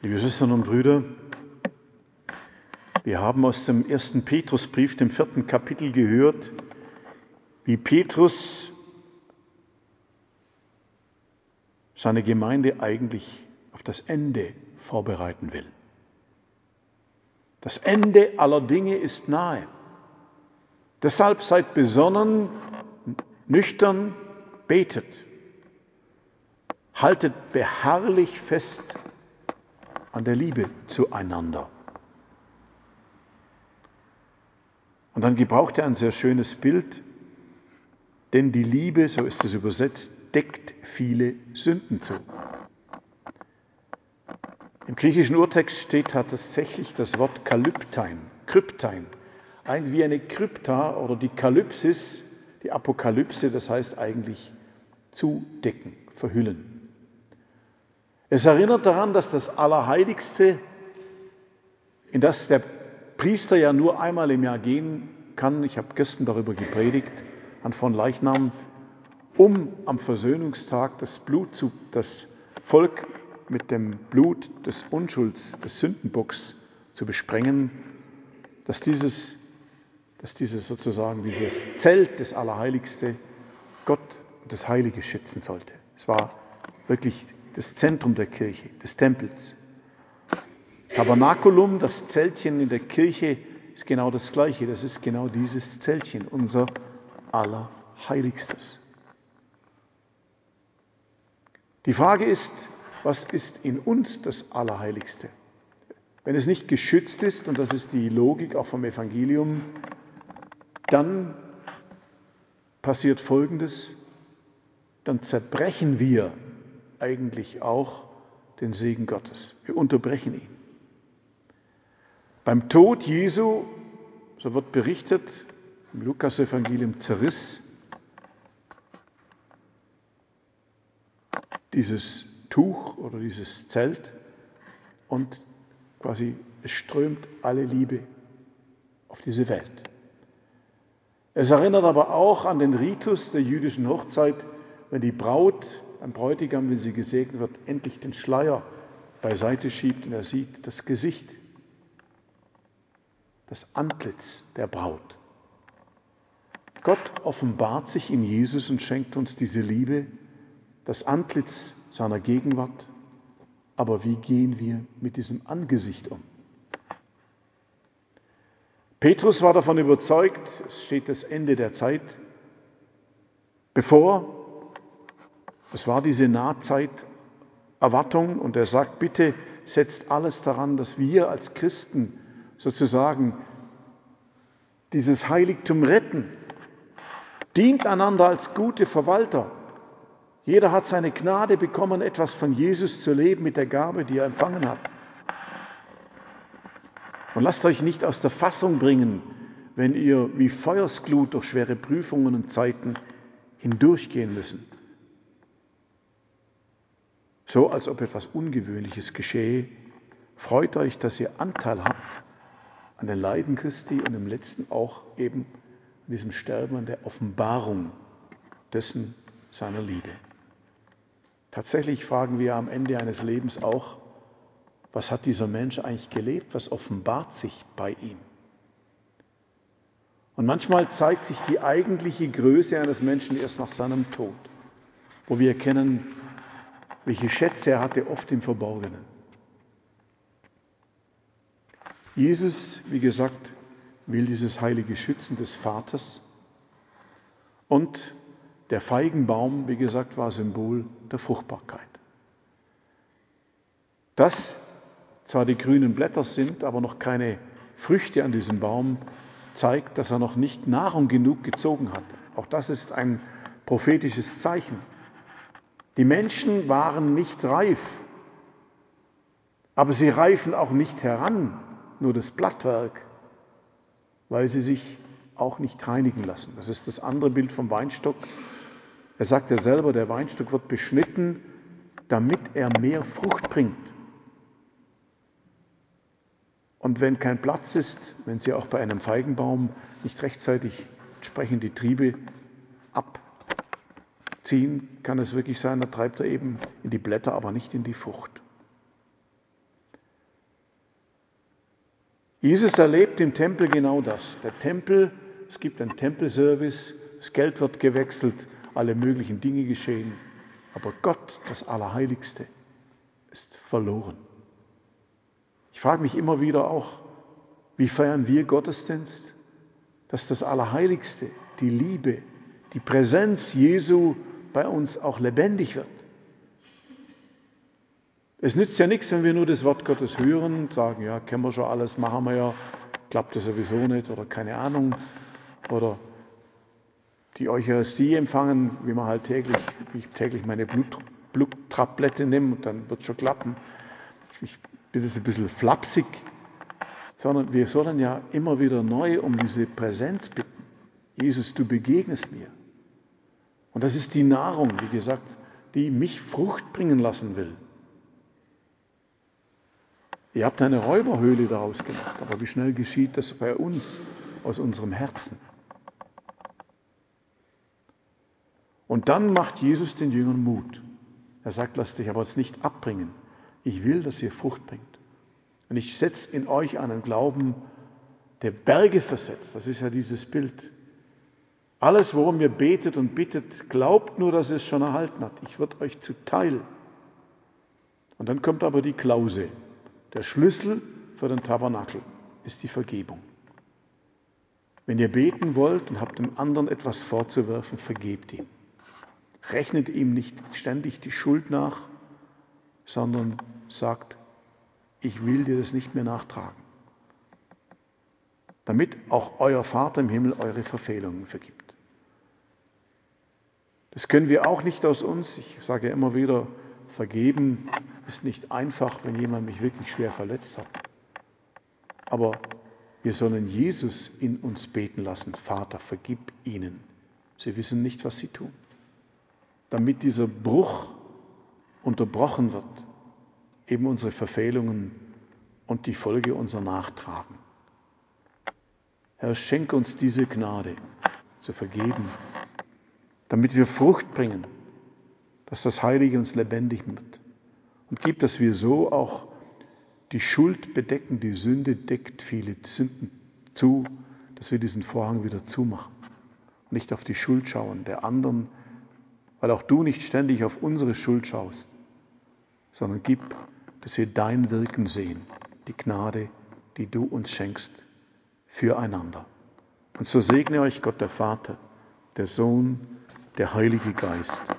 Liebe Schwestern und Brüder, wir haben aus dem 1. Petrusbrief, dem 4. Kapitel, gehört, wie Petrus seine Gemeinde eigentlich auf das Ende vorbereiten will. Das Ende aller Dinge ist nahe. Deshalb seid besonnen, nüchtern, betet. Haltet beharrlich fest an der Liebe zueinander. Und dann gebraucht er ein sehr schönes Bild, denn die Liebe, so ist es übersetzt, deckt viele Sünden zu. Im griechischen Urtext steht tatsächlich das Wort Kalyptein, Kryptein, wie eine Krypta oder die Kalypsis, die Apokalypse, das heißt eigentlich zudecken, verhüllen. Es erinnert daran, dass das Allerheiligste, in das der Priester ja nur einmal im Jahr gehen kann, ich habe gestern darüber gepredigt, an von Leichnam, um am Versöhnungstag das Volk mit dem Blut des Unschulds, des Sündenbocks zu besprengen, dass dieses Zelt, das Allerheiligste, Gott und das Heilige schützen sollte. Es war wirklich das Zentrum der Kirche, des Tempels. Tabernakulum, das Zeltchen in der Kirche, ist genau das Gleiche. Das ist genau dieses Zeltchen, unser Allerheiligstes. Die Frage ist, was ist in uns das Allerheiligste? Wenn es nicht geschützt ist, und das ist die Logik auch vom Evangelium, dann passiert Folgendes: Dann zerbrechen wir eigentlich auch den Segen Gottes. Wir unterbrechen ihn. Beim Tod Jesu, so wird berichtet, im Lukas-Evangelium zerriss dieses Tuch oder dieses Zelt und quasi es strömt alle Liebe auf diese Welt. Es erinnert aber auch an den Ritus der jüdischen Hochzeit, wenn die Braut, ein Bräutigam, wenn sie gesegnet wird, endlich den Schleier beiseite schiebt und er sieht das Gesicht, das Antlitz der Braut. Gott offenbart sich in Jesus und schenkt uns diese Liebe, das Antlitz seiner Gegenwart. Aber wie gehen wir mit diesem Angesicht um? Petrus war davon überzeugt, es steht das Ende der Zeit bevor. Es war diese Nahzeiterwartung und er sagt, bitte setzt alles daran, dass wir als Christen sozusagen dieses Heiligtum retten. Dient einander als gute Verwalter. Jeder hat seine Gnade bekommen, etwas von Jesus zu leben mit der Gabe, die er empfangen hat. Und lasst euch nicht aus der Fassung bringen, wenn ihr wie Feuersglut durch schwere Prüfungen und Zeiten hindurchgehen müssen. So, als ob etwas Ungewöhnliches geschehe. Freut euch, dass ihr Anteil habt an den Leiden Christi und im letzten auch eben an diesem Sterben, an der Offenbarung dessen seiner Liebe. Tatsächlich fragen wir am Ende eines Lebens auch, was hat dieser Mensch eigentlich gelebt? Was offenbart sich bei ihm? Und manchmal zeigt sich die eigentliche Größe eines Menschen erst nach seinem Tod, wo wir erkennen, welche Schätze er hatte, oft im Verborgenen. Jesus, wie gesagt, will dieses heilige Schützen des Vaters. Und der Feigenbaum, wie gesagt, war Symbol der Fruchtbarkeit. Dass zwar die grünen Blätter sind, aber noch keine Früchte an diesem Baum, zeigt, dass er noch nicht Nahrung genug gezogen hat. Auch das ist ein prophetisches Zeichen. Die Menschen waren nicht reif, aber sie reifen auch nicht heran, nur das Blattwerk, weil sie sich auch nicht reinigen lassen. Das ist das andere Bild vom Weinstock. Er sagt ja selber, der Weinstock wird beschnitten, damit er mehr Frucht bringt. Und wenn kein Platz ist, wenn Sie auch bei einem Feigenbaum nicht rechtzeitig entsprechend die Triebe abziehen, kann es wirklich sein, da treibt er eben in die Blätter, aber nicht in die Frucht. Jesus erlebt im Tempel genau das. Der Tempel, es gibt einen Tempelservice, das Geld wird gewechselt, alle möglichen Dinge geschehen. Aber Gott, das Allerheiligste, ist verloren. Ich frage mich immer wieder auch, wie feiern wir Gottesdienst? Dass das Allerheiligste, die Liebe, die Präsenz Jesu bei uns auch lebendig wird. Es nützt ja nichts, wenn wir nur das Wort Gottes hören und sagen, ja, kennen wir schon alles, machen wir ja, klappt das sowieso nicht oder keine Ahnung. Oder die Eucharistie empfangen, wie man halt täglich meine Bluttablette nehme und dann wird es schon klappen. Ich bin das ein bisschen flapsig, sondern wir sollen ja immer wieder neu um diese Präsenz bitten. Jesus, du begegnest mir. Und das ist die Nahrung, wie gesagt, die mich Frucht bringen lassen will. Ihr habt eine Räuberhöhle daraus gemacht, aber wie schnell geschieht das bei uns aus unserem Herzen? Und dann macht Jesus den Jüngern Mut. Er sagt, lasst dich aber jetzt nicht abbringen. Ich will, dass ihr Frucht bringt. Und ich setze in euch einen Glauben, der Berge versetzt. Das ist ja dieses Bild. Alles, worum ihr betet und bittet, glaubt nur, dass ihr es schon erhalten habt. Ich werde euch zuteil. Und dann kommt aber die Klause. Der Schlüssel für den Tabernakel ist die Vergebung. Wenn ihr beten wollt und habt dem anderen etwas vorzuwerfen, vergebt ihm. Rechnet ihm nicht ständig die Schuld nach, sondern sagt, ich will dir das nicht mehr nachtragen. Damit auch euer Vater im Himmel eure Verfehlungen vergibt. Das können wir auch nicht aus uns. Ich sage ja immer wieder, vergeben ist nicht einfach, wenn jemand mich wirklich schwer verletzt hat. Aber wir sollen Jesus in uns beten lassen. Vater, vergib ihnen. Sie wissen nicht, was sie tun. Damit dieser Bruch unterbrochen wird, eben unsere Verfehlungen und die Folge unser Nachtragen. Herr, schenke uns diese Gnade zu vergeben, damit wir Frucht bringen, dass das Heilige uns lebendig wird. Und gib, dass wir so auch die Schuld bedecken, die Sünde deckt viele Sünden zu, dass wir diesen Vorhang wieder zumachen und nicht auf die Schuld schauen der anderen, weil auch du nicht ständig auf unsere Schuld schaust, sondern gib, dass wir dein Wirken sehen, die Gnade, die du uns schenkst, füreinander. Und so segne euch Gott der Vater, der Sohn, der Heilige Geist.